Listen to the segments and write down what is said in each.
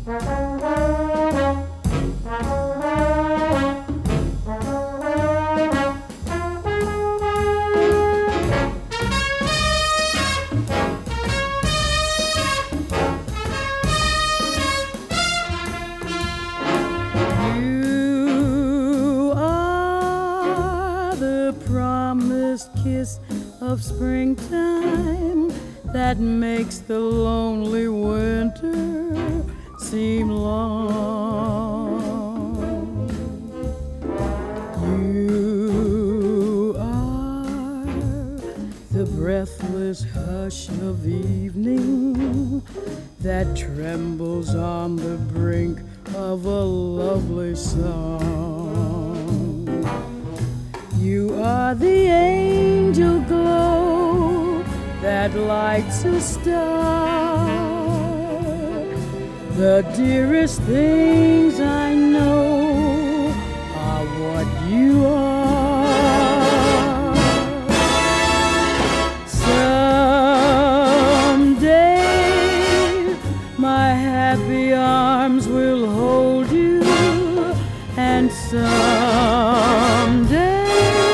You are the promised kiss of springtime that makes the lonely winter seem long. You are the breathless hush of evening that trembles on the brink of a lovely song. You are the angel glow that lights a star. The dearest things I know are what you are. Someday my happy arms will hold you, and someday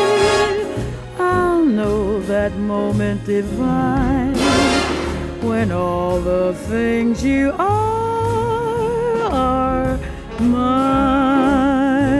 I'll know that moment divine when all the things you are mine.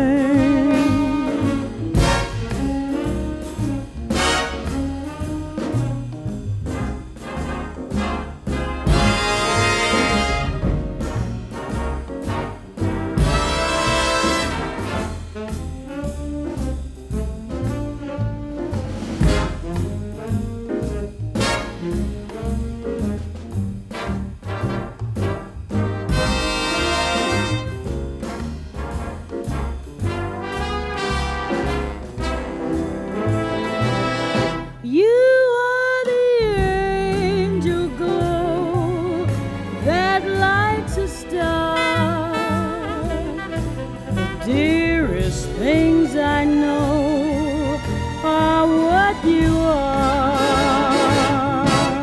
You are the angel glow that lights a star. The dearest things I know are what you are.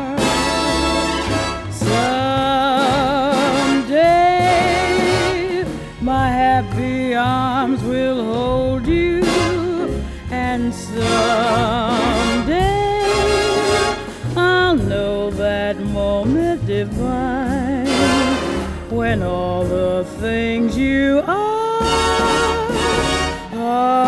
Someday my happy arms will hold you, and someday I'll know that moment divine when all the things you are